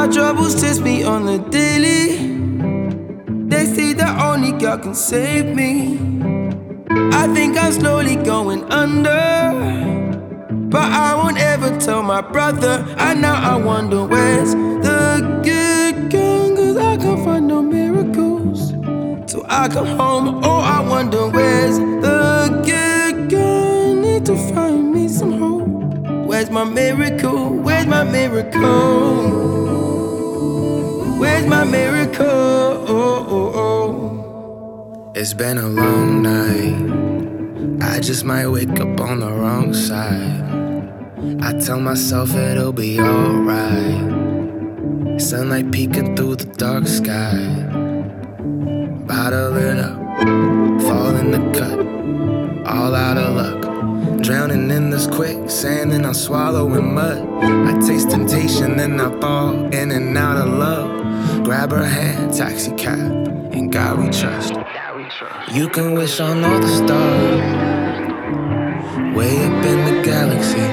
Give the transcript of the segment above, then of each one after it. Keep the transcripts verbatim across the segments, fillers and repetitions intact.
My troubles test me on the daily. They say that only God can save me. I think I'm slowly going under, but I won't ever tell my brother. And now I wonder where's the good gun, cause I can't find no miracles till I come home. Oh, I wonder where's the good gun. Need to find me some hope. Where's my miracle? Where's my miracle? Where's my miracle? Oh, oh, oh. It's been a long night. I just might wake up on the wrong side. I tell myself it'll be alright. Sunlight peeking through the dark sky. Bottle it up, fall in the cut, all out of luck. Drowning in this quicksand and I'm swallowing mud. I taste temptation, then I fall in and out of love. Grab her hand, taxi cab, in God we trust. You can wish on all the stars, way up in the galaxy.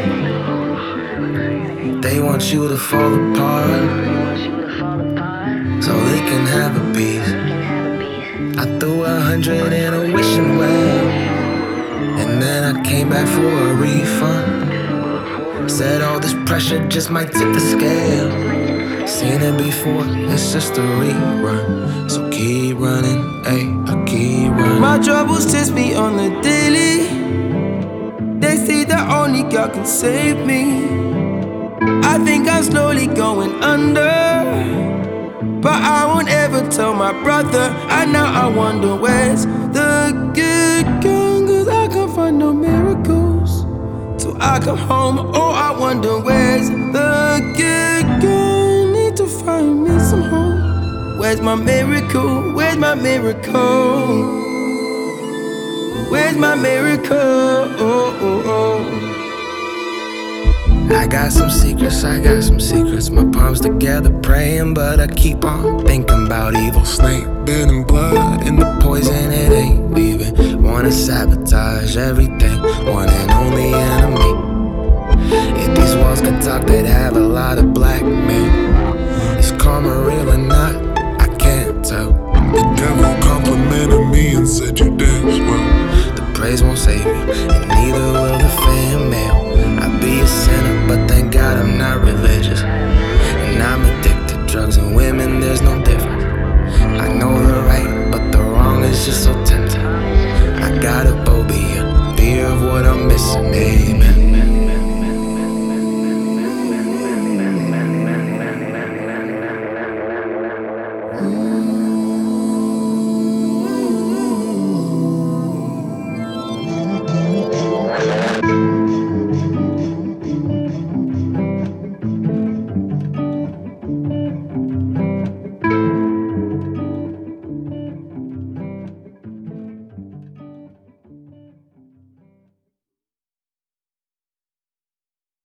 They want you to fall apart, so they can have a piece. I threw a hundred in a wishing well, and then I came back for a refund. Said all this pressure just might tip the scale. Seen it before, it's just a rerun. So keep running, ayy, I keep running. My troubles test me on the daily. They say that only God can save me. I think I'm slowly going under, but I won't ever tell my brother. And now I wonder where's the good gun, cause I can't find no miracles till I come home. Oh, I wonder where's the good gun. Need to find me some hope. Where's my miracle? Where's my miracle? Where's my miracle? Oh, oh, oh. I got some secrets, I got some secrets. My palms together praying, but I keep on thinking about evil. Snake bit and blood and the poison, it ain't leaving. Wanna sabotage everything, one and only enemy. If these walls could talk, they'd have a lot of black men. Is karma real or not? I can't tell. The devil complimented me and said you dance well. The praise won't save you, and neither will the fan mail. I'd be a sinner